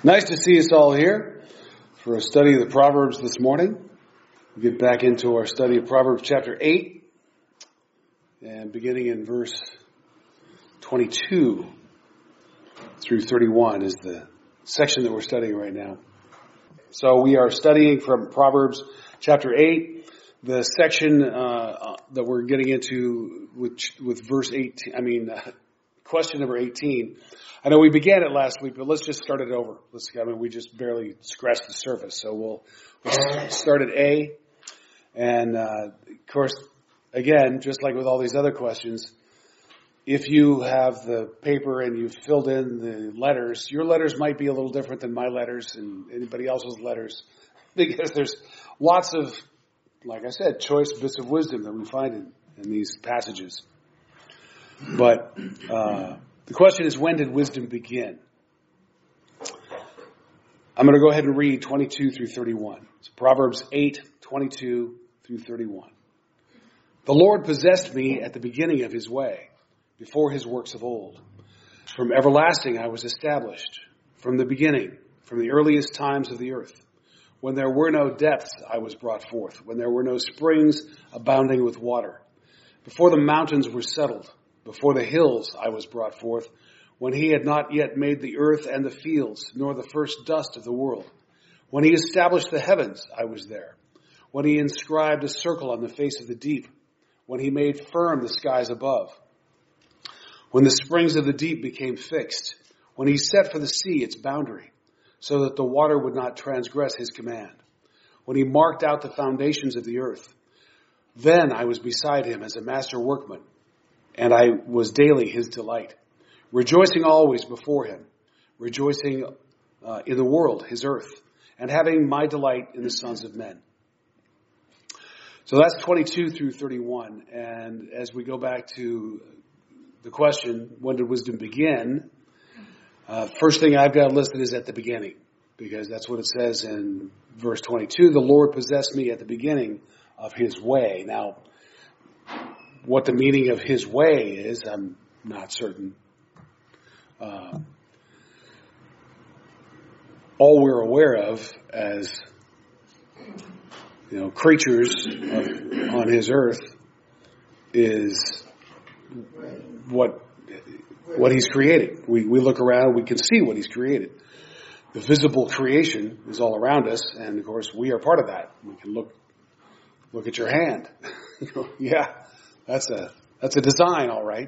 Nice to see us all here for a study of the Proverbs this morning. We get back into our study of Proverbs chapter 8 and beginning in verse 22 through 31 is the section that we're studying right now. So we are studying from Proverbs chapter 8, the section that we're getting into with verse 18, question number 18. I know we began it last week, but let's just start it over. We just barely scratched the surface. So we'll start at A. And, of course, again, just like with all these other questions, if you have the paper and you've filled in the letters, your letters might be a little different than my letters and anybody else's letters, because there's lots of, like I said, choice bits of wisdom that we find in these passages. But the question is, when did wisdom begin? I'm going to go ahead and read 22 through 31. It's Proverbs 8, 22 through 31. The Lord possessed me at the beginning of his way, before his works of old. From everlasting I was established, from the beginning, from the earliest times of the earth. When there were no depths I was brought forth, when there were no springs abounding with water. Before the mountains were settled, before the hills I was brought forth, when he had not yet made the earth and the fields, nor the first dust of the world. When he established the heavens, I was there. When he inscribed a circle on the face of the deep. When he made firm the skies above. When the springs of the deep became fixed. When he set for the sea its boundary, so that the water would not transgress his command. When he marked out the foundations of the earth. Then I was beside him as a master workman, and I was daily his delight, rejoicing always before him, rejoicing in the world, his earth, and having my delight in the sons of men. So that's 22 through 31. And as we go back to the question, when did wisdom begin? First thing I've got listed is at the beginning, because that's what it says in verse 22. The Lord possessed me at the beginning of his way. Now, what the meaning of his way is, I'm not certain. All we're aware of as, creatures on his earth is what he's created. We look around, we can see what he's created. The visible creation is all around us, and of course we are part of that. We can look at your hand. Yeah. That's a design, all right.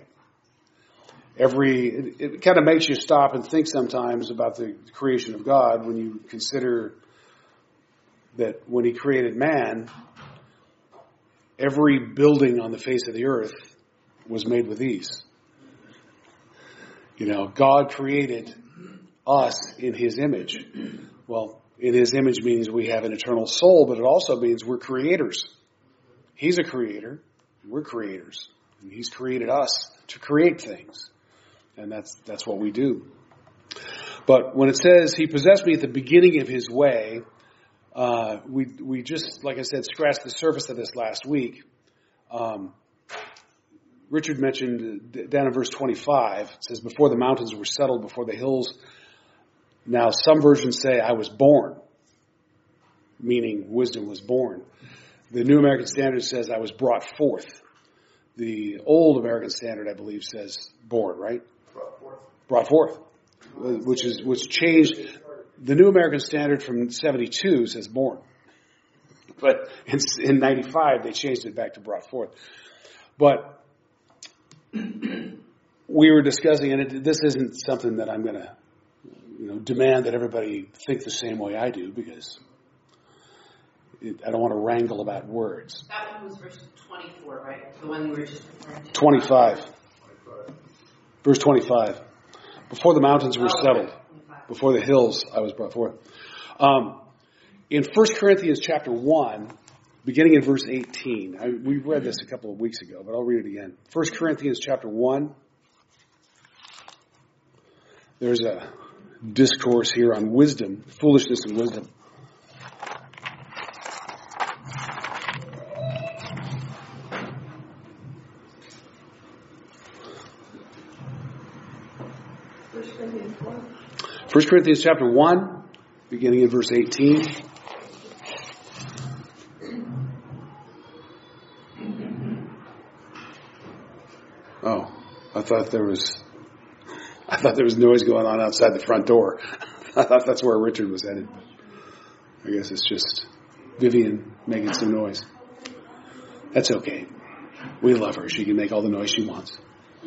It kind of makes you stop and think sometimes about the creation of God when you consider that when he created man, every building on the face of the earth was made with these. God created us in his image. Well, in his image means we have an eternal soul, but it also means we're creators. He's a creator. We're creators, and he's created us to create things, and that's what we do. But when it says he possessed me at the beginning of his way, we just, like I said, scratched the surface of this last week. Richard mentioned down in verse 25, it says, before the mountains were settled, before the hills. Now, some versions say I was born, meaning wisdom was born. The New American Standard says I was brought forth. The Old American Standard, I believe, says born, right? Brought forth. Which changed. The New American Standard from 72 says born. But in 95, they changed it back to brought forth. But we were discussing, and this isn't something that I'm going to demand that everybody think the same way I do, because I don't want to wrangle about words. That one was verse 24, right? The one we were just referring to. 25. Verse 25. Before the mountains were settled, before the hills I was brought forth. In 1 Corinthians chapter 1, beginning in verse 18, we read this a couple of weeks ago, but I'll read it again. 1 Corinthians chapter 1, there's a discourse here on wisdom, foolishness and wisdom. 1 Corinthians chapter 1, beginning in verse 18. Oh, I thought there was noise going on outside the front door. I thought that's where Richard was headed. I guess it's just Vivian making some noise. That's okay. We love her. She can make all the noise she wants.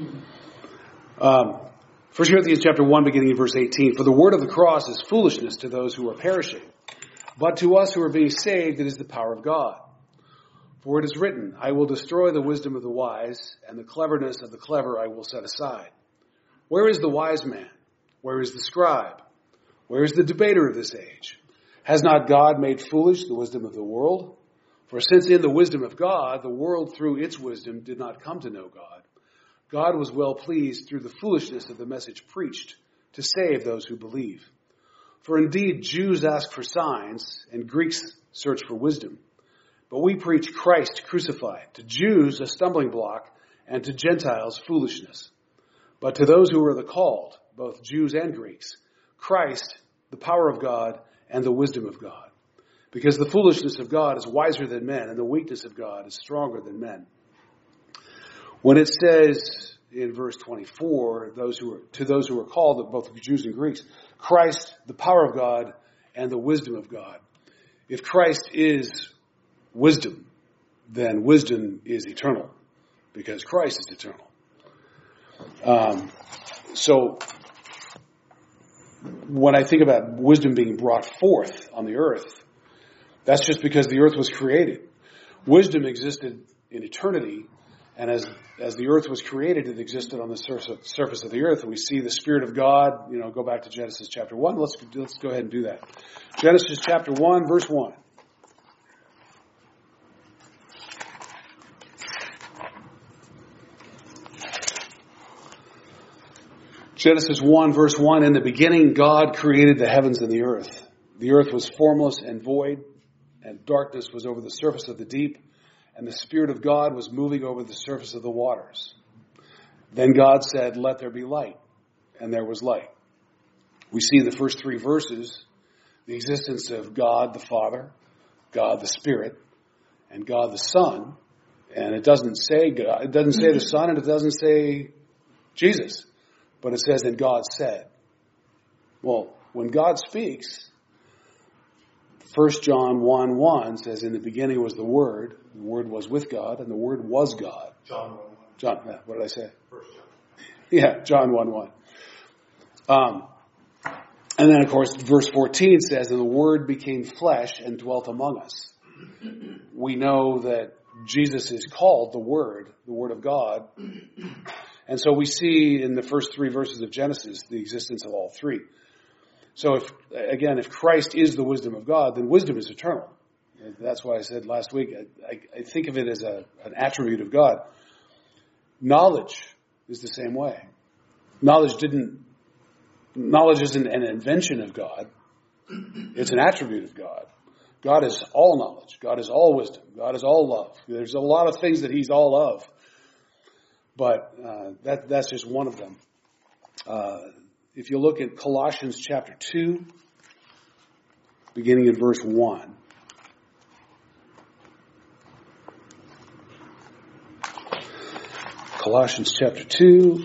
1 Corinthians chapter 1, beginning in verse 18. For the word of the cross is foolishness to those who are perishing, but to us who are being saved it is the power of God. For it is written, I will destroy the wisdom of the wise, and the cleverness of the clever I will set aside. Where is the wise man? Where is the scribe? Where is the debater of this age? Has not God made foolish the wisdom of the world? For since in the wisdom of God, the world through its wisdom did not come to know God, God was well pleased through the foolishness of the message preached to save those who believe. For indeed, Jews ask for signs, and Greeks search for wisdom. But we preach Christ crucified, to Jews a stumbling block, and to Gentiles foolishness. But to those who are the called, both Jews and Greeks, Christ, the power of God, and the wisdom of God. Because the foolishness of God is wiser than men, and the weakness of God is stronger than men. When it says in verse 24, to those who are called, both Jews and Greeks, Christ, the power of God, and the wisdom of God. If Christ is wisdom, then wisdom is eternal, because Christ is eternal. So when I think about wisdom being brought forth on the earth, that's just because the earth was created. Wisdom existed in eternity, and as the earth was created, it existed on the surface of the earth. We see the Spirit of God, go back to Genesis chapter 1. Let's go ahead and do that. Genesis chapter 1, verse 1. Genesis 1, verse 1, in the beginning God created the heavens and the earth. The earth was formless and void, and darkness was over the surface of the deep, and the Spirit of God was moving over the surface of the waters. Then God said, let there be light, and there was light. We see in the first three verses the existence of God the Father, God the Spirit, and God the Son, and it doesn't say God, it doesn't say the Son, and it doesn't say Jesus. But it says that God said. Well, when God speaks, 1 John 1:1 says, in the beginning was the Word was with God, and the Word was God. John 1:1. What did I say? 1 John. Yeah, John 1:1. And then, of course, verse 14 says, and the Word became flesh and dwelt among us. We know that Jesus is called the Word of God. And so we see in the first three verses of Genesis the existence of all three. So if Christ is the wisdom of God, then wisdom is eternal. And that's why I said last week, I think of it as an attribute of God. Knowledge is the same way. Knowledge isn't an invention of God. It's an attribute of God. God is all knowledge. God is all wisdom. God is all love. There's a lot of things that He's all of. But that's just one of them. If you look at Colossians chapter 2, beginning in verse 1. Colossians chapter 2.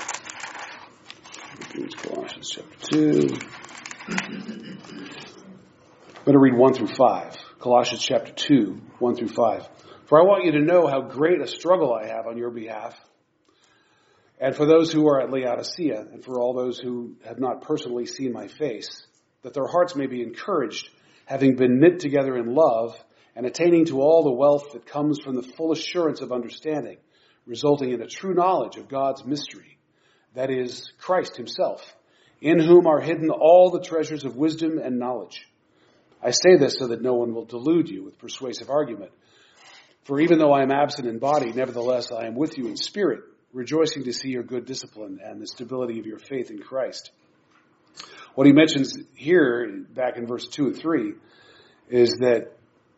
Colossians chapter 2. I'm going to read 1 through 5. Colossians chapter 2, 1 through 5. For I want you to know how great a struggle I have on your behalf, and for those who are at Laodicea, and for all those who have not personally seen my face, that their hearts may be encouraged, having been knit together in love, and attaining to all the wealth that comes from the full assurance of understanding, resulting in a true knowledge of God's mystery, that is, Christ Himself, in whom are hidden all the treasures of wisdom and knowledge. I say this so that no one will delude you with persuasive argument. For even though I am absent in body, nevertheless I am with you in spirit, rejoicing to see your good discipline and the stability of your faith in Christ. What he mentions here, back in verse 2 and 3, is that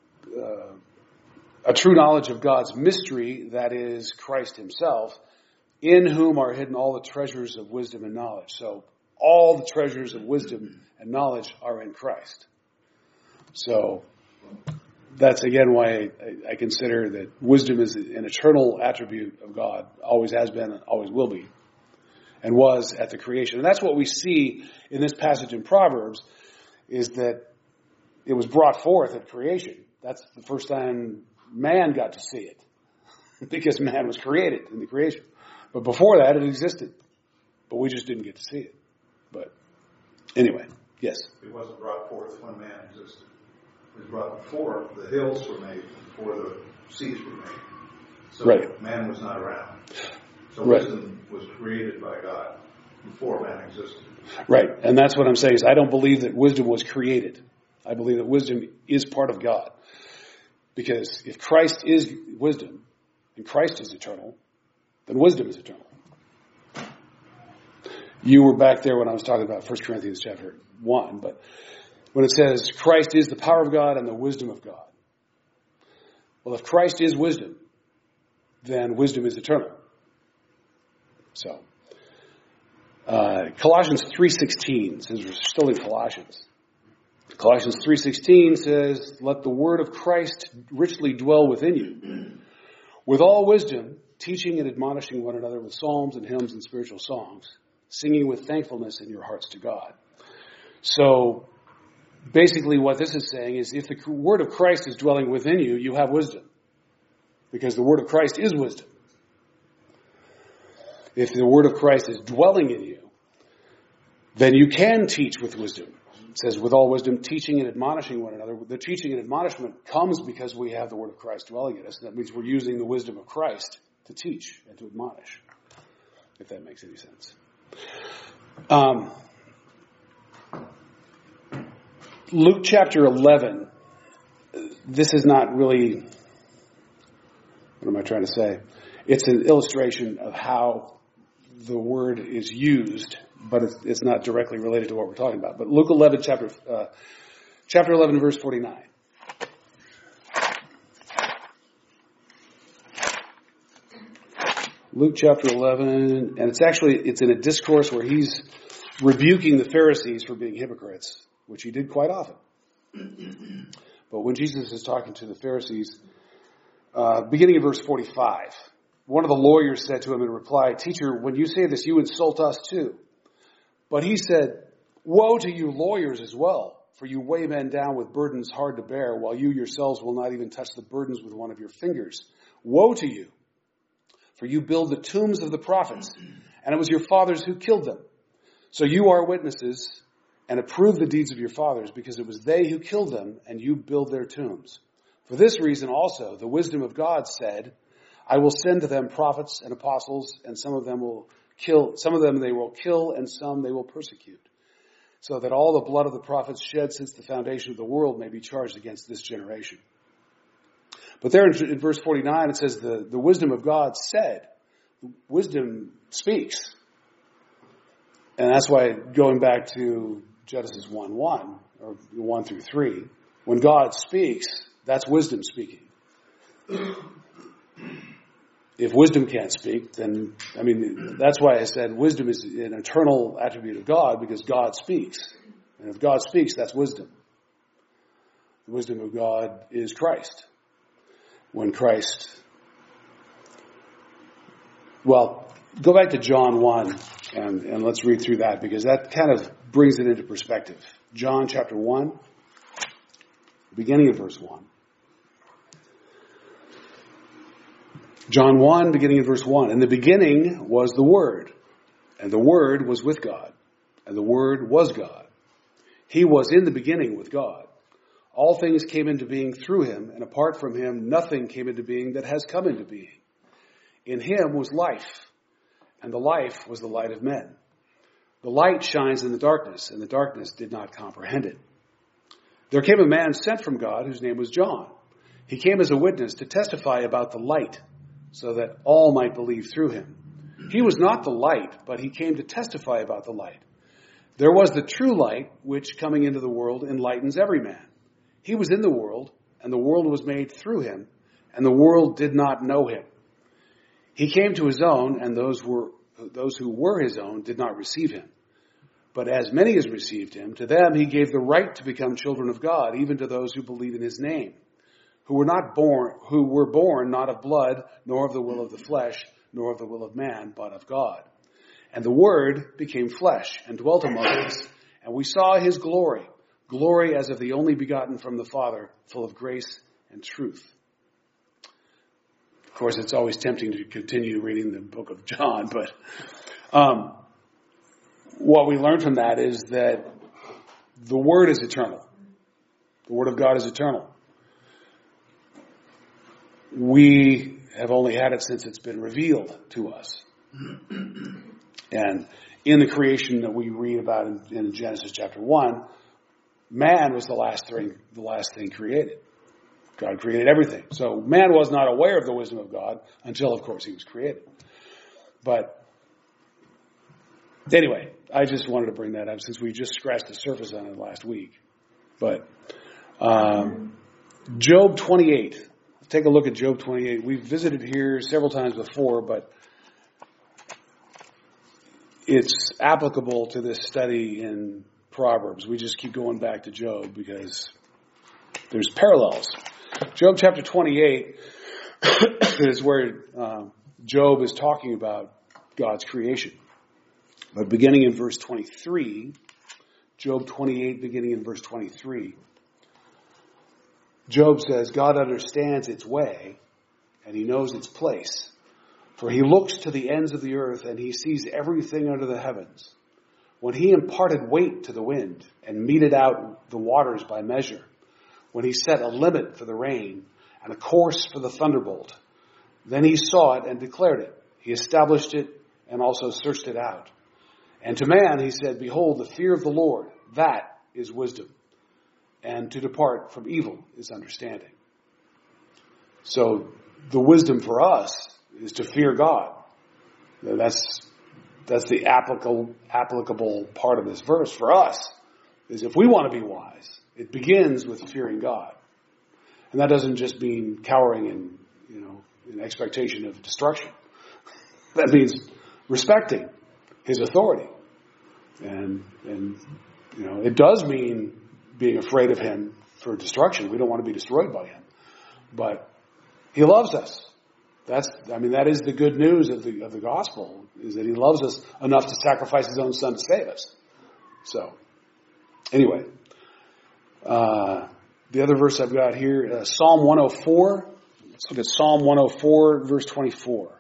a true knowledge of God's mystery, that is Christ Himself, in whom are hidden all the treasures of wisdom and knowledge. So all the treasures of wisdom and knowledge are in Christ. So that's again why I consider that wisdom is an eternal attribute of God, always has been, always will be, and was at the creation. And that's what we see in this passage in Proverbs, is that it was brought forth at creation. That's the first time man got to see it, because man was created in the creation. But before that, it existed. But we just didn't get to see it. But anyway, yes? It wasn't brought forth when man existed. It was brought before the hills were made, before the seas were made. So right. Man was not around. So right. Wisdom was created by God before man existed. Right. And that's what I'm saying, is I don't believe that wisdom was created. I believe that wisdom is part of God. Because if Christ is wisdom, and Christ is eternal, then wisdom is eternal. You were back there when I was talking about 1 Corinthians chapter 1, but when it says Christ is the power of God and the wisdom of God. Well, if Christ is wisdom, then wisdom is eternal. So, Colossians 3:16 says, we're still in Colossians. Colossians 3:16 says, let the word of Christ richly dwell within you, with all wisdom, teaching and admonishing one another with psalms and hymns and spiritual songs, singing with thankfulness in your hearts to God. So, basically what this is saying is, if the word of Christ is dwelling within you, you have wisdom. Because the word of Christ is wisdom. If the word of Christ is dwelling in you, then you can teach with wisdom. It says, with all wisdom, teaching and admonishing one another. The teaching and admonishment comes because we have the word of Christ dwelling in us. That means we're using the wisdom of Christ to teach and to admonish, if that makes any sense. Luke chapter 11, this is not really, what am I trying to say? It's an illustration of how the word is used, but it's not directly related to what we're talking about. But Luke 11, chapter 11, verse 49. Luke chapter 11, and it's in a discourse where he's rebuking the Pharisees for being hypocrites, which he did quite often. But when Jesus is talking to the Pharisees, beginning in verse 45, one of the lawyers said to him in reply, Teacher, when you say this, you insult us too. But he said, Woe to you lawyers as well, for you weigh men down with burdens hard to bear, while you yourselves will not even touch the burdens with one of your fingers. Woe to you, for you build the tombs of the prophets, and it was your fathers who killed them. So you are witnesses, and approve the deeds of your fathers, because it was they who killed them, and you build their tombs. For this reason also, the wisdom of God said, I will send to them prophets and apostles, and some of them they will kill, and some they will persecute, so that all the blood of the prophets shed since the foundation of the world may be charged against this generation. But there in verse 49 it says, the wisdom of God said. Wisdom speaks. And that's why, going back to Genesis 1:1, or 1 through 3, when God speaks, that's wisdom speaking. If wisdom can't speak, then, that's why I said wisdom is an eternal attribute of God, because God speaks. And if God speaks, that's wisdom. The wisdom of God is Christ. When Christ, go back to John 1 and let's read through that, because that kind of brings it into perspective. John chapter 1, beginning of verse 1. John 1, beginning of verse 1. In the beginning was the Word, and the Word was with God, and the Word was God. He was in the beginning with God. All things came into being through him, and apart from him, nothing came into being that has come into being. In him was life, and the life was the light of men. The light shines in the darkness, and the darkness did not comprehend it. There came a man sent from God, whose name was John. He came as a witness to testify about the light, so that all might believe through him. He was not the light, but he came to testify about the light. There was the true light, which coming into the world enlightens every man. He was in the world, and the world was made through him, and the world did not know him. He came to his own, and those who were his own did not receive him. But as many as received him, to them he gave the right to become children of God, even to those who believe in his name, who were born not of blood, nor of the will of the flesh, nor of the will of man, but of God. And the Word became flesh and dwelt among us, and we saw his glory, glory as of the only begotten from the Father, full of grace and truth. Of course, it's always tempting to continue reading the book of John, but what we learn from that is that the Word is eternal. The Word of God is eternal. We have only had it since it's been revealed to us. And in the creation that we read about in Genesis chapter 1, man was the last thing created. God created everything. So man was not aware of the wisdom of God until, of course, he was created. But anyway, I just wanted to bring that up since we just scratched the surface on it last week. But Job 28. Let's take a look at Job 28. We've visited here several times before, but it's applicable to this study in Proverbs. We just keep going back to Job because there's parallels. Job chapter 28 is where Job is talking about God's creation. But beginning in verse 23, Job 28 beginning in verse 23, Job says, God understands its way and he knows its place. For he looks to the ends of the earth and he sees everything under the heavens. When he imparted weight to the wind and meted out the waters by measure, when he set a limit for the rain and a course for the thunderbolt, then he saw it and declared it. He established it and also searched it out. And to man he said, behold, the fear of the Lord, that is wisdom. And to depart from evil is understanding. So the wisdom for us is to fear God. That's the applicable part of this verse for us, is if we want to be wise, it begins with fearing God. And that doesn't just mean cowering in expectation of destruction. That means respecting his authority. And it does mean being afraid of him for destruction. We don't want to be destroyed by him. But he loves us. That is the good news of the gospel, is that he loves us enough to sacrifice his own son to save us. So, anyway, the other verse I've got here, Psalm 104. Let's look at Psalm 104, verse 24.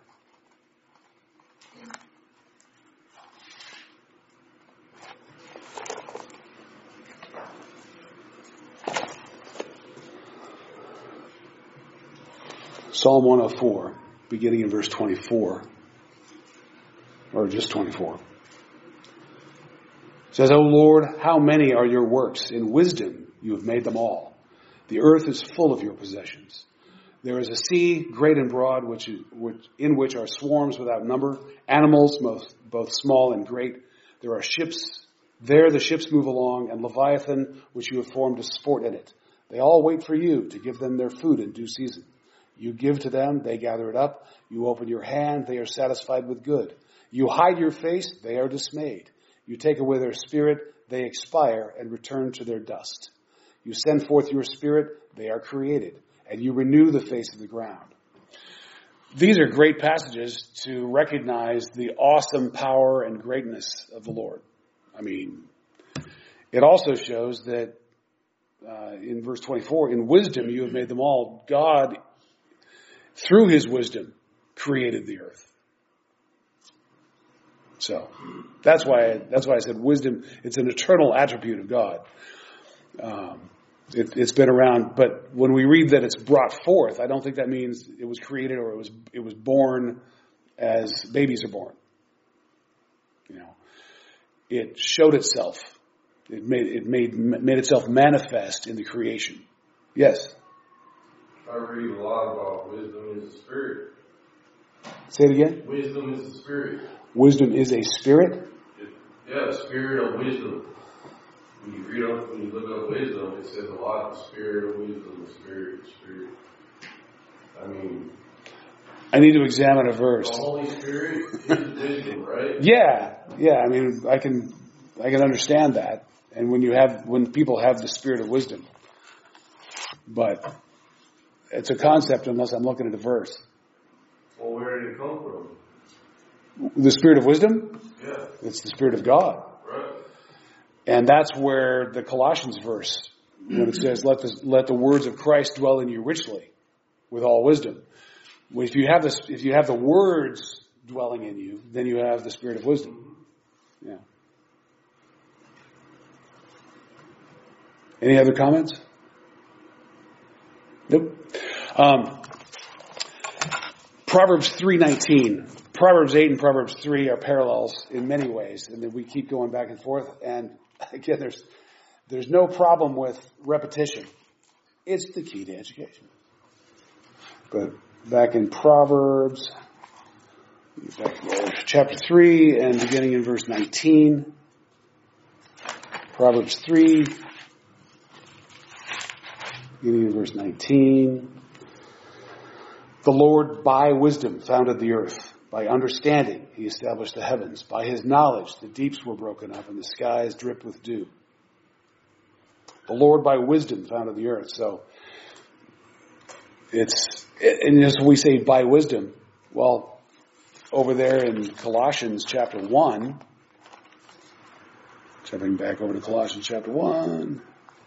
Psalm 104, beginning in verse 24, or just 24. It says, O Lord, how many are your works? In wisdom you have made them all. The earth is full of your possessions. There is a sea, great and broad, in which are swarms without number, animals, both small and great. There are ships. There the ships move along, and Leviathan, which you have formed to sport in it. They all wait for you to give them their food in due season. You give to them, they gather it up. You open your hand, they are satisfied with good. You hide your face, they are dismayed. You take away their spirit, they expire and return to their dust. You send forth your spirit, they are created, and you renew the face of the ground. These are great passages to recognize the awesome power and greatness of the Lord. It also shows that in verse 24, in wisdom you have made them all. God, through his wisdom, created the earth. So that's why I said wisdom. It's an eternal attribute of God. It's been around, but when we read that it's brought forth, I don't think that means it was created or it was born as babies are born. It showed itself. It made itself manifest in the creation. Yes. I read a lot about wisdom is a spirit. Say it again. Wisdom is a spirit. Wisdom is a spirit? The spirit of wisdom. When you look up wisdom, it says a lot, the spirit of wisdom, the spirit. I need to examine a verse. The Holy Spirit is wisdom, right? Yeah. I can understand that. And when people have the spirit of wisdom. But it's a concept unless I'm looking at a verse. Well, where did it come from? The spirit of wisdom? Yeah. It's the spirit of God. Right. And that's where the Colossians verse, when it says, let the words of Christ dwell in you richly with all wisdom. If you have the words dwelling in you, then you have the spirit of wisdom. Yeah. Any other comments? Nope. Proverbs 3:19. Proverbs 8 and Proverbs 3 are parallels in many ways, and then we keep going back and forth. And again, there's no problem with repetition. It's the key to education. But back in Proverbs, chapter 3 and beginning in verse 19. Proverbs 3, beginning in verse 19. The Lord by wisdom founded the earth. By understanding, he established the heavens. By his knowledge, the deeps were broken up and the skies dripped with dew. The Lord by wisdom founded the earth. So, and as we say by wisdom, well, over there in Colossians chapter 1, jumping back over to Colossians chapter 1,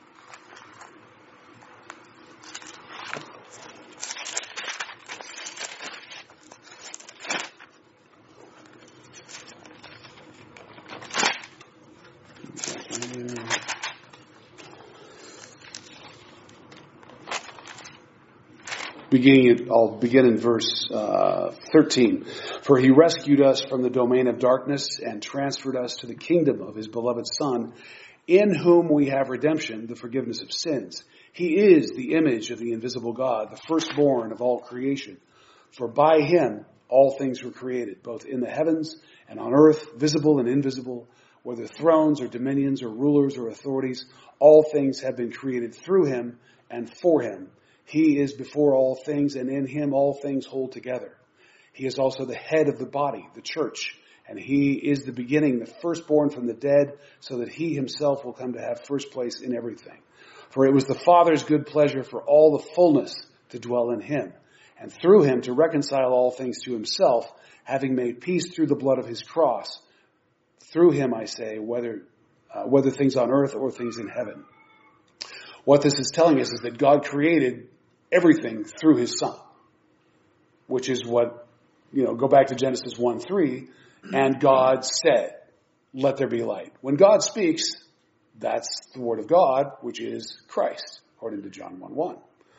I'll begin in verse 13. For he rescued us from the domain of darkness and transferred us to the kingdom of his beloved Son, in whom we have redemption, the forgiveness of sins. He is the image of the invisible God, the firstborn of all creation. For by him all things were created, both in the heavens and on earth, visible and invisible, whether thrones or dominions or rulers or authorities. All things have been created through him and for him. He is before all things, and in him all things hold together. He is also the head of the body, the church, and he is the beginning, the firstborn from the dead, so that he himself will come to have first place in everything. For it was the Father's good pleasure for all the fullness to dwell in him, and through him to reconcile all things to himself, having made peace through the blood of his cross. Through him, I say, whether things on earth or things in heaven. What this is telling us is that God created everything through his Son, which is what, go back to Genesis 1:3, and God said, let there be light. When God speaks, that's the word of God, which is Christ, according to John 1:1.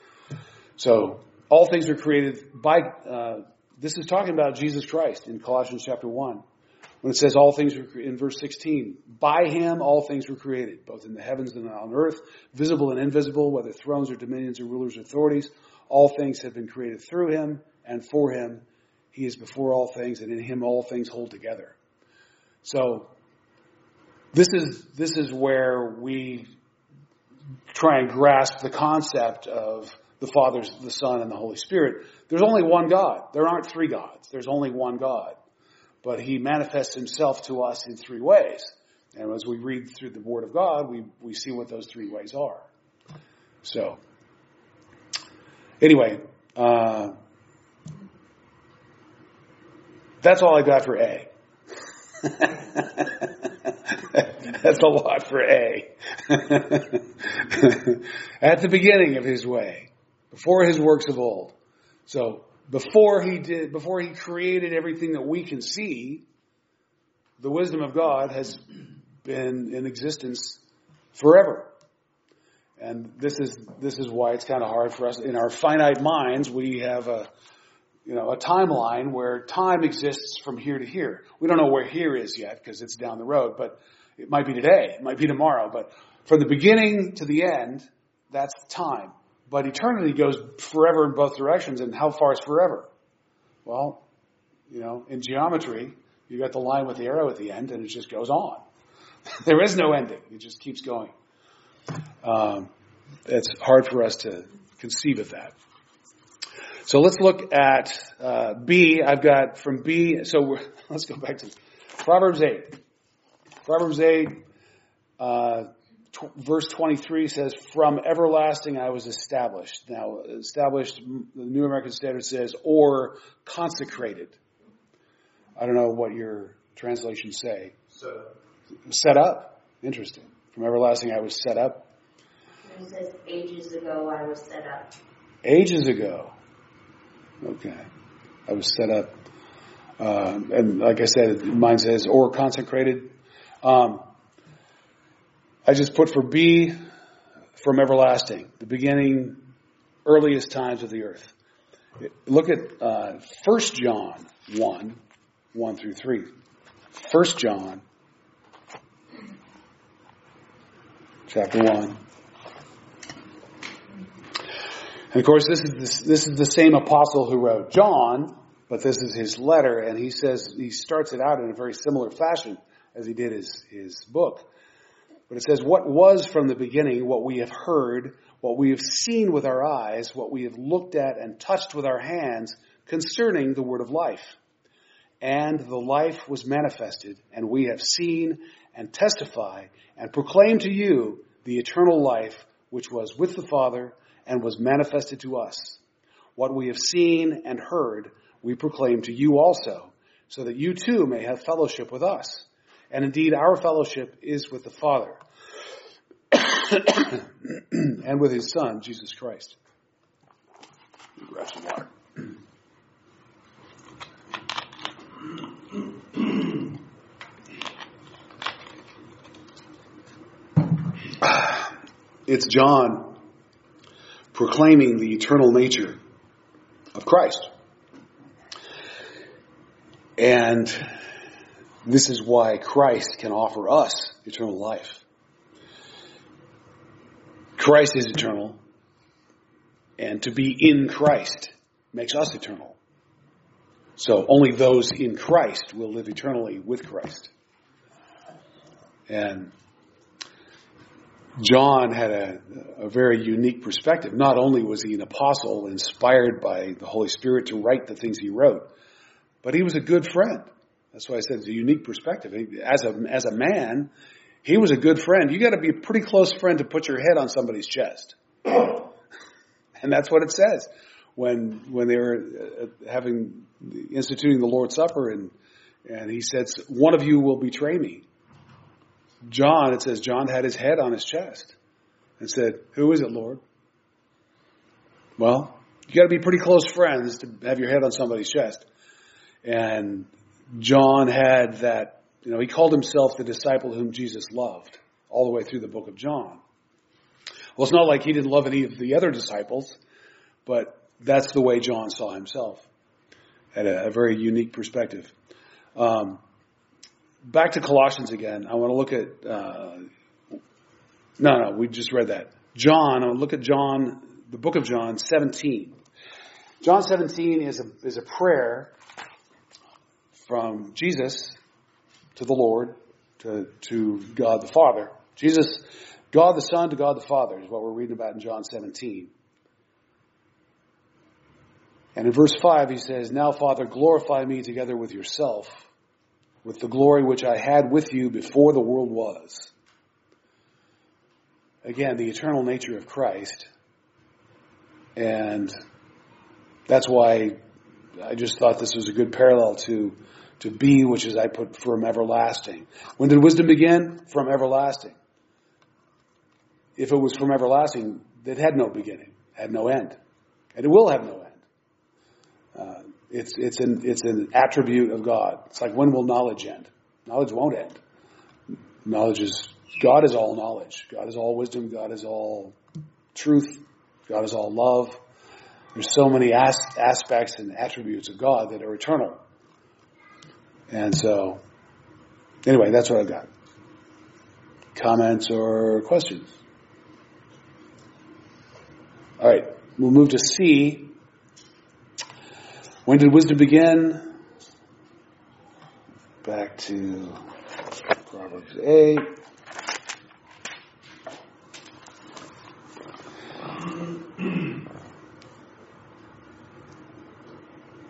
So, all things were created by, this is talking about Jesus Christ in Colossians chapter 1. When it says all things were, in verse 16, by him all things were created, both in the heavens and on earth, visible and invisible, whether thrones or dominions or rulers or authorities. All things have been created through him and for him. He is before all things, and in him all things hold together. So, this is where we try and grasp the concept of the Father, the Son, and the Holy Spirit. There's only one God. There aren't three gods. There's only one God. But he manifests himself to us in three ways. And as we read through the Word of God, we see what those three ways are. So, anyway, that's all I got for A. That's a lot for A. At the beginning of his way, before his works of old. So, before he created everything that we can see, the wisdom of God has been in existence forever. And this is why it's kind of hard for us. In our finite minds, we have a timeline where time exists from here to here. We don't know where here is yet because it's down the road, but it might be today, it might be tomorrow. But from the beginning to the end, that's time. But eternity goes forever in both directions, and how far is forever? Well, in geometry, you got the line with the arrow at the end, and it just goes on. There is no ending. It just keeps going. It's hard for us to conceive of that. So let's look at B. I've got from B, so let's go back to Proverbs 8. Proverbs 8, verse 23 says, from everlasting I was established. Now, established, the New American Standard says, or consecrated. I don't know what your translations say. Set up. Interesting. From everlasting I was set up. It says, ages ago I was set up. Ages ago. Okay. I was set up. And like I said, mine says, or consecrated. I just put for B, from everlasting, the beginning, earliest times of the earth. Look at 1 John 1 through 3. 1 John, chapter 1. And of course, this is the same apostle who wrote John, but this is his letter, and he says, he starts it out in a very similar fashion as he did his book. But it says, what was from the beginning, what we have heard, what we have seen with our eyes, what we have looked at and touched with our hands concerning the word of life. And the life was manifested, and we have seen and testify and proclaim to you the eternal life which was with the Father and was manifested to us. What we have seen and heard, we proclaim to you also, so that you too may have fellowship with us. And indeed, our fellowship is with the Father and with his Son, Jesus Christ. Grab some water. It's John proclaiming the eternal nature of Christ. And this is why Christ can offer us eternal life. Christ is eternal, and to be in Christ makes us eternal. So only those in Christ will live eternally with Christ. And John had a very unique perspective. Not only was he an apostle inspired by the Holy Spirit to write the things he wrote, but he was a good friend. That's why I said it's a unique perspective. As a man, he was a good friend. You got to be a pretty close friend to put your head on somebody's chest. And that's what it says when they were instituting the Lord's Supper, and he said, one of you will betray me. John, it says John had his head on his chest and said, who is it, Lord? Well, you got to be pretty close friends to have your head on somebody's chest. And John had that, he called himself the disciple whom Jesus loved all the way through the book of John. Well, it's not like he didn't love any of the other disciples, but that's the way John saw himself. Had a very unique perspective. Back to Colossians again. I want to look at, we just read that. John, I want to look at John, the book of John 17. John 17 is a prayer from Jesus to the Lord, to God the Father. Jesus, God the Son to God the Father is what we're reading about in John 17. And in verse 5 he says, now Father, glorify me together with yourself, with the glory which I had with you before the world was. Again, the eternal nature of Christ. And that's why I just thought this was a good parallel to be, which is I put from everlasting. When did wisdom begin? From everlasting. If it was from everlasting, it had no beginning, had no end. And it will have no end. It's an attribute of God. It's like, when will knowledge end? Knowledge won't end. God is all knowledge. God is all wisdom. God is all truth. God is all love. There's so many aspects and attributes of God that are eternal. And so, anyway, that's what I've got. Comments or questions? All right, we'll move to C. When did wisdom begin? Back to Proverbs 8.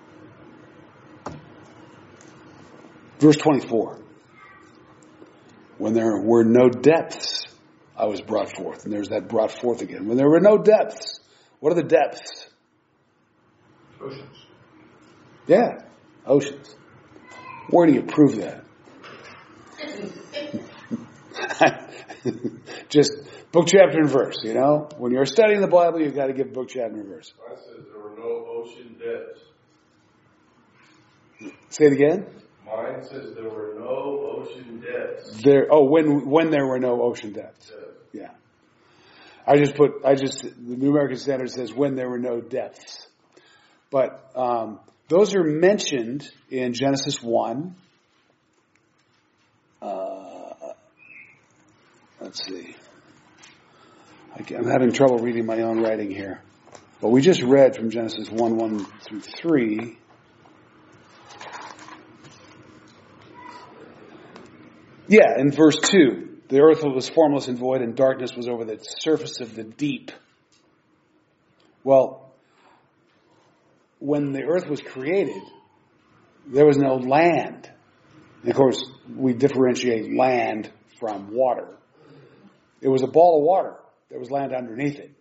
Verse 24. When there were no depths, I was brought forth. And there's that brought forth again. When there were no depths. What are the depths? Oceans. Yeah, oceans. Where do you prove that? Just book, chapter, and verse, you know? When you're studying the Bible, you've got to give book, chapter, and verse. Mine says there were no ocean depths. Say it again? Mine says there were no ocean depths. When there were no ocean depths. Yeah. The New American Standard says when there were no depths. But those are mentioned in Genesis 1. Let's see. I'm having trouble reading my own writing here. But we just read from Genesis 1 through 3. Yeah, in verse 2, the earth was formless and void, and darkness was over the surface of the deep. Well, when the earth was created, there was no land. And of course, we differentiate land from water. It was a ball of water. There was land underneath it.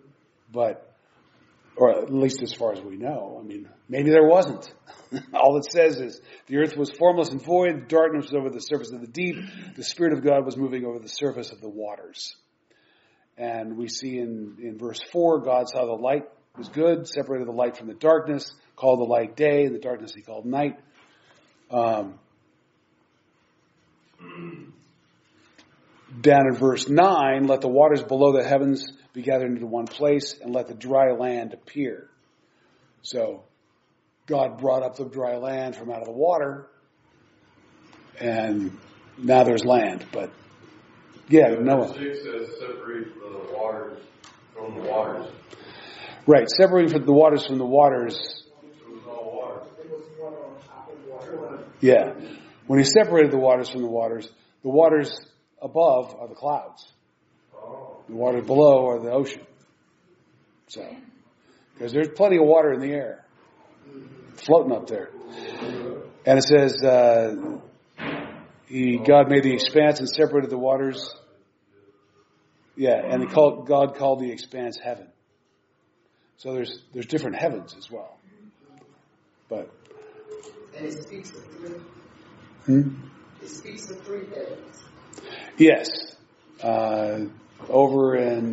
Or at least as far as we know. I mean, maybe there wasn't. All it says is the earth was formless and void, darkness was over the surface of the deep, the Spirit of God was moving over the surface of the waters. And we see in verse 4, God saw the light was good, separated the light from the darkness, called the light day, and the darkness he called night. Down in verse 9, let the waters below the heavens be gathered into one place, and let the dry land appear. So, God brought up the dry land from out of the water, and now there's land. But, yeah, Noah. 6 says separate the waters from the waters. Right, separating the waters from the waters. It was all water. Yeah. When he separated the waters from the waters above are the clouds. The water below are the ocean. So, because there's plenty of water in the air, floating up there. And it says, God made the expanse and separated the waters. Yeah, and God called the expanse heaven. So there's different heavens as well. But and it speaks of three. It speaks of three heavens. Yes. Over in,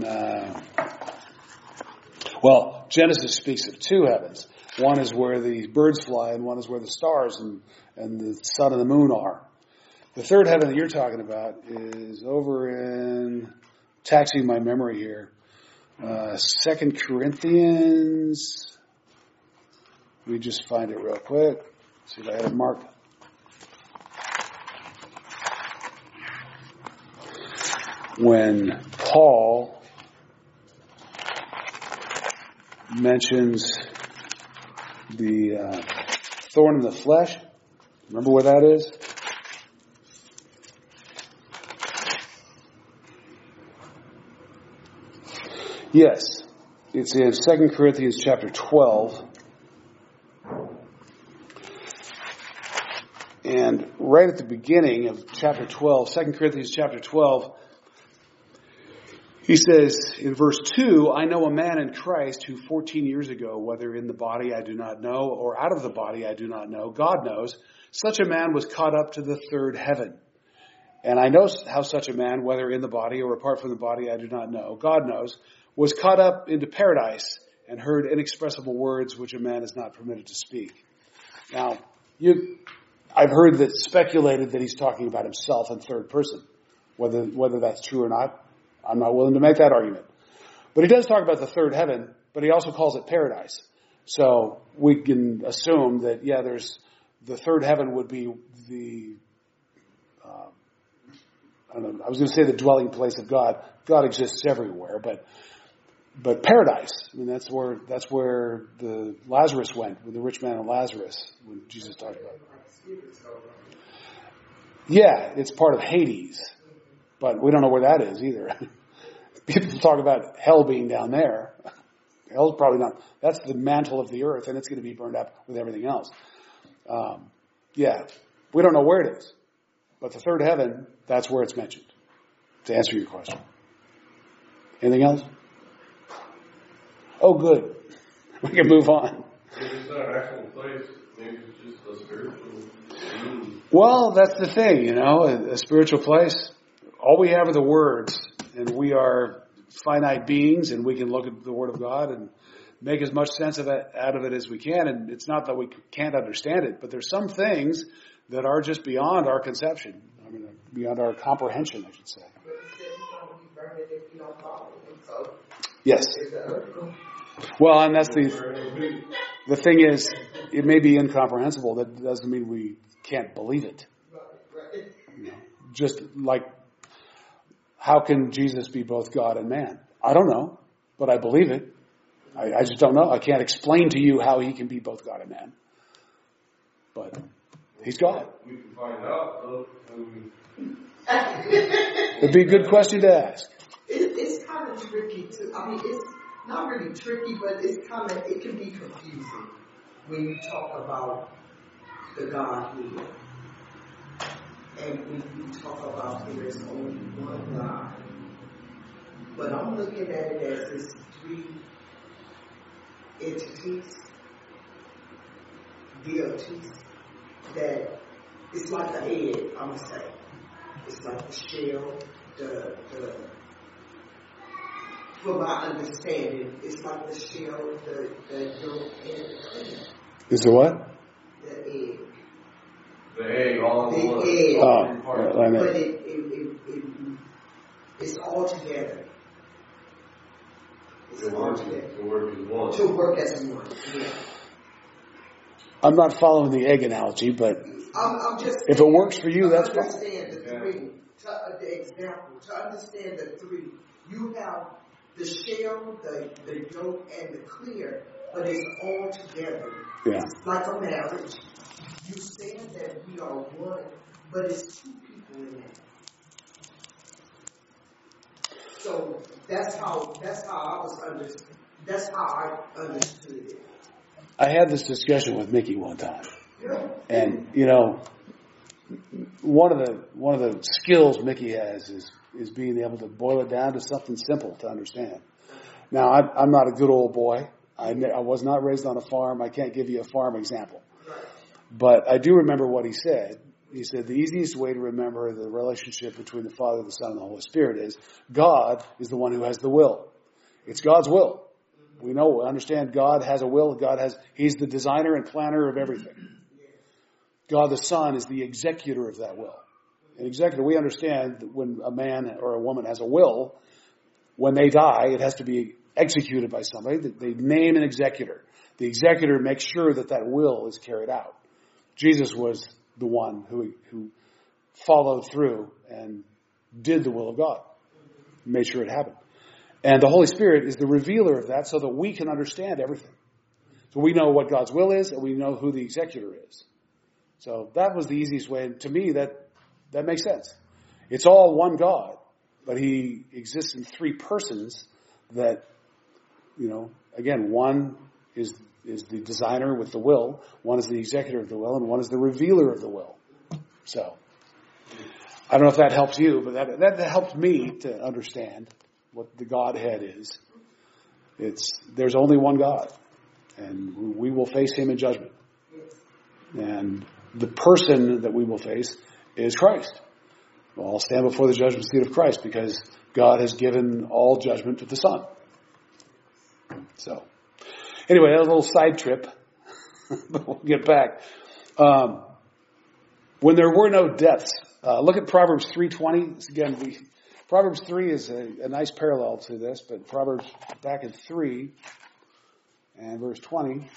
Genesis speaks of two heavens. One is where the birds fly, and one is where the stars and the sun and the moon are. The third heaven that you're talking about is over in, taxing my memory here, 2 Corinthians. Let me just find it real quick. See if I have it marked. When Paul mentions the thorn in the flesh, remember where that is? Yes, it's in 2 Corinthians chapter 12. And right at the beginning of chapter 12, 2 Corinthians chapter 12, he says in verse 2, I know a man in Christ who 14 years ago, whether in the body I do not know, or out of the body I do not know, God knows, such a man was caught up to the third heaven. And I know how such a man, whether in the body or apart from the body I do not know, God knows, was caught up into paradise and heard inexpressible words which a man is not permitted to speak. Now, I've heard that speculated that he's talking about himself in third person. Whether that's true or not, I'm not willing to make that argument. But he does talk about the third heaven, but he also calls it paradise. So we can assume that, there's the third heaven would be the, I was going to say the dwelling place of God. God exists everywhere, but paradise, I mean, that's where the Lazarus went, with the rich man and Lazarus, when Jesus talked about it. Yeah, it's part of Hades, but we don't know where that is either. People talk about hell being down there. Hell's probably not. That's the mantle of the earth, and it's going to be burned up with everything else. We don't know where it is. But the third heaven That's where it's mentioned, to answer your question. Anything else? Oh, good. We can move on. If it's not an actual place, maybe it's just a spiritual being. Well, that's the thing, a spiritual place. All we have are the words, and we are finite beings, and we can look at the Word of God and make as much sense out of it as we can. And it's not that we can't understand it, but there's some things that are just beyond our conception. I mean, beyond our comprehension, I should say. But he said he's going to be burning if you don't follow him. So Yes. it's the earth. Well, and that's the thing is, it may be incomprehensible. That doesn't mean we can't believe it. Right. Just like, how can Jesus be both God and man? I don't know, but I believe it. I just don't know. I can't explain to you how he can be both God and man. But he's God. We can find out, though. It'd be a good question to ask. It's kind of tricky too. I mean, it's not really tricky, but it can be confusing when you talk about the Godhead. And when you talk about there's only one God. But I'm looking at it as this three entities, deities, that it's like the head, I'm going to say. It's like the shell, from my understanding, it's like the shell, the yolk, and the cream. Is it what? The egg. The egg, all in one. The egg. Oh, I know. But it's all together. It's all together. To work as one. To work as one. Yeah. I'm not following the egg analogy, but I'm just if it works for you, that's fine. To understand the three, the example, to understand the three, you have the shell, the yolk, and the clear, but it's all together. Yeah. It's like a marriage. You saying that we are one, but it's two people in that. So that's how I understood it. I had this discussion with Mickey one time. Yeah. And, one of the skills Mickey has is being able to boil it down to something simple to understand. Now, I'm not a good old boy. I was not raised on a farm. I can't give you a farm example. But I do remember what he said. He said the easiest way to remember the relationship between the Father, the Son, and the Holy Spirit is God is the one who has the will. It's God's will. We understand God has a will. He's the designer and planner of everything. God the Son is the executor of that will. An executor, we understand that when a man or a woman has a will, when they die, it has to be executed by somebody. They name an executor. The executor makes sure that will is carried out. Jesus was the one who followed through and did the will of God, made sure it happened. And the Holy Spirit is the revealer of that so that we can understand everything. So we know what God's will is and we know who the executor is. So that was the easiest way. And to me, that makes sense. It's all one God, but he exists in three persons that, again, one is the designer with the will, one is the executor of the will, and one is the revealer of the will. So I don't know if that helps you, but that helped me to understand what the Godhead is. There's only one God, and we will face him in judgment. And the person that we will face is Christ. We'll all stand before the judgment seat of Christ because God has given all judgment to the Son. So, anyway, that was a little side trip. But we'll get back. When there were no depths, look at Proverbs 3:20. Again, Proverbs 3 is a nice parallel to this, but Proverbs back in 3 and verse 20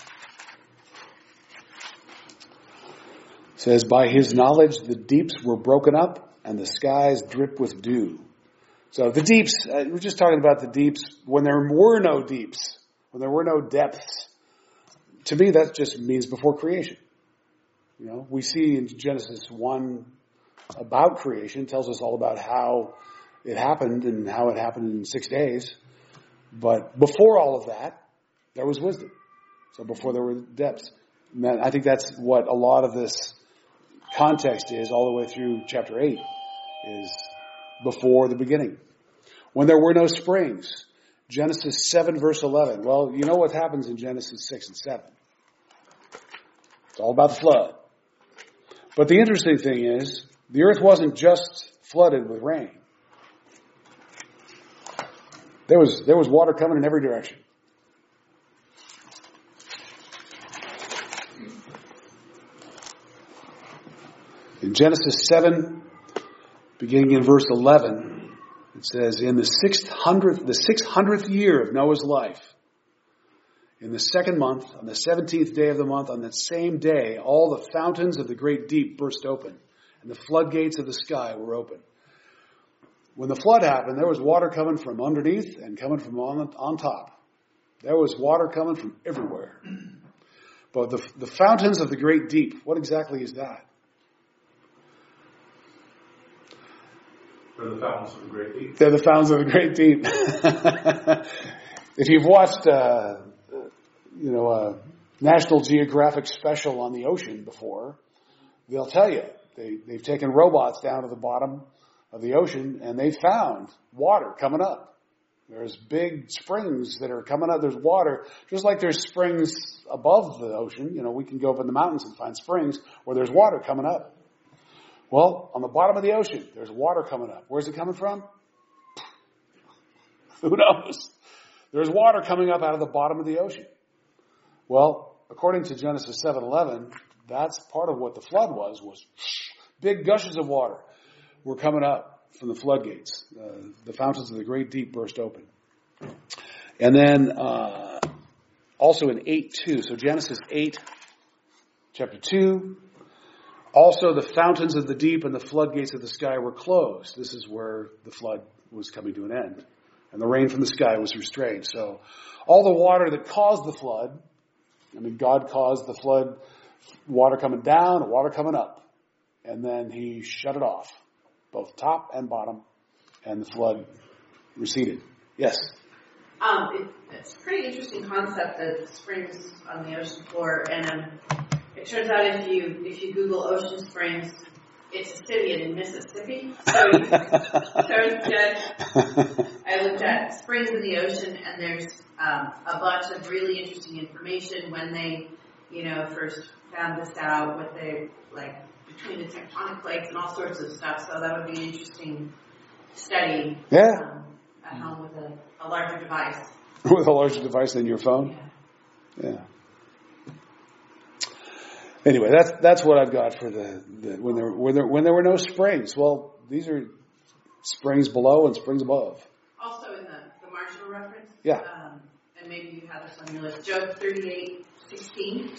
says, by his knowledge the deeps were broken up and the skies drip with dew. So the deeps, we're just talking about the deeps when there were no deeps, when there were no depths. To me, that just means before creation. We see in Genesis 1 about creation, tells us all about how it happened and how it happened in 6 days. But before all of that, there was wisdom. So before there were depths. And I think that's what a lot of this context is all the way through chapter 8. is before the beginning. When there were no springs, Genesis 7 verse 11. Well, you know what happens in Genesis 6 and 7. It's all about the flood. But the interesting thing is, the earth wasn't just flooded with rain. There was water coming in every direction. In Genesis 7, beginning in verse 11, it says, in the 600th year of Noah's life, in the second month, on the 17th day of the month, on that same day, all the fountains of the great deep burst open, and the floodgates of the sky were open. When the flood happened, there was water coming from underneath and coming from on top. There was water coming from everywhere. But the fountains of the great deep, what exactly is that? They're the fountains of the great deep. They're the fountains of the great deep. If you've watched, a National Geographic special on the ocean before, they'll tell you they've taken robots down to the bottom of the ocean and they found water coming up. There's big springs that are coming up. There's water, just like there's springs above the ocean. We can go up in the mountains and find springs where there's water coming up. Well, on the bottom of the ocean, there's water coming up. Where's it coming from? Who knows? There's water coming up out of the bottom of the ocean. Well, according to Genesis 7:11, that's part of what the flood was big gushes of water were coming up from the floodgates. The fountains of the great deep burst open. And then also in 8:2, so Genesis 8, chapter 2, also the fountains of the deep and the floodgates of the sky were closed. This is where the flood was coming to an end. And the rain from the sky was restrained. So all the water that caused the flood, God caused the flood, water coming down and water coming up. And then he shut it off, both top and bottom, and the flood receded. Yes? It's a pretty interesting concept, that springs on the ocean floor, and it turns out if you Google Ocean Springs, it's a city in Mississippi. So instead, I looked at springs in the ocean, and there's a bunch of really interesting information when they, first found this out, what they, between the tectonic plates and all sorts of stuff. So that would be an interesting study. Yeah. At home with a larger device. With a larger device than your phone? Yeah. Anyway, that's what I've got for the when there were no springs. Well, these are springs below and springs above. Also in the marginal reference. Yeah. And maybe you have this on your list. Job 38:16.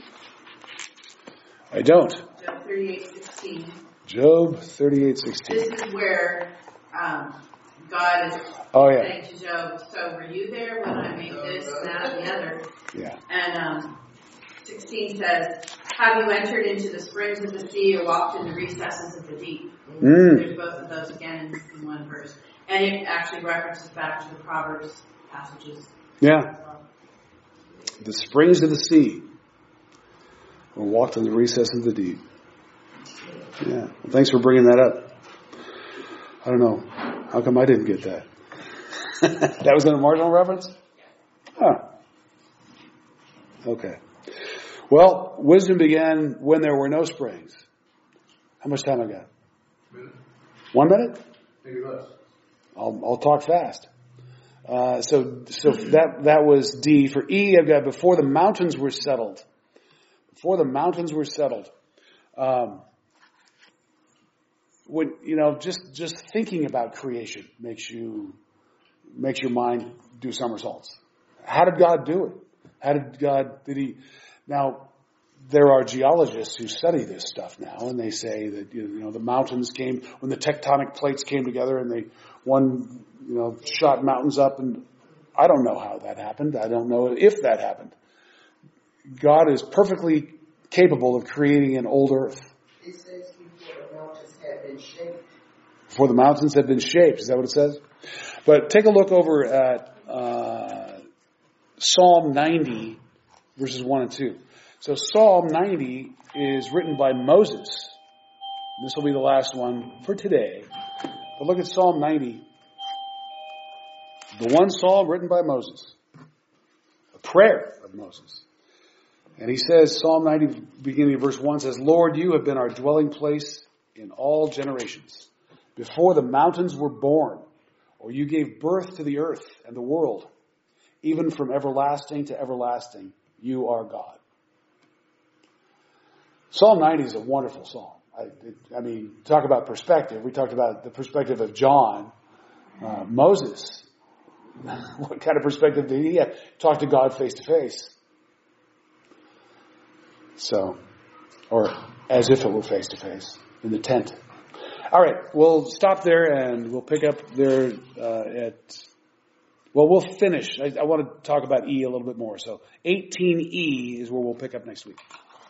I don't. Job 38:16. Job 38:16. This is where God is saying to Job, so were you there when I made this, that, and the other? Yeah. And 16 says, have you entered into the springs of the sea or walked in the recesses of the deep? There's both of those again in one verse. And it actually references back to the Proverbs passages. Yeah. The springs of the sea or walked in the recesses of the deep. Yeah. Well, thanks for bringing that up. I don't know. How come I didn't get that? That was in a marginal reference? Huh. Okay. Well, wisdom began when there were no springs. How much time I got? 1 minute? Maybe less. I'll talk fast. So that was D. For E, I've got before the mountains were settled. Before the mountains were settled. When just thinking about creation makes your mind do somersaults. How did God do it? Now, there are geologists who study this stuff now, and they say that, the mountains came, when the tectonic plates came together and one shot mountains up, and I don't know how that happened. I don't know if that happened. God is perfectly capable of creating an old earth. It says before the mountains had been shaped. Before the mountains had been shaped. Is that what it says? But take a look over at Psalm 90, verses 1 and 2. So Psalm 90 is written by Moses. This will be the last one for today. But look at Psalm 90. The one psalm written by Moses. A prayer of Moses. And he says, Psalm 90, beginning of verse 1 says, Lord, you have been our dwelling place in all generations. Before the mountains were born, or you gave birth to the earth and the world, even from everlasting to everlasting, you are God. Psalm 90 is a wonderful psalm. I mean, talk about perspective. We talked about the perspective of John. Moses, what kind of perspective did he have? Talk to God face to face. So, or as if it were face to face in the tent. All right, we'll stop there and we'll pick up there we'll finish. I want to talk about E a little bit more. So 18E is where we'll pick up next week.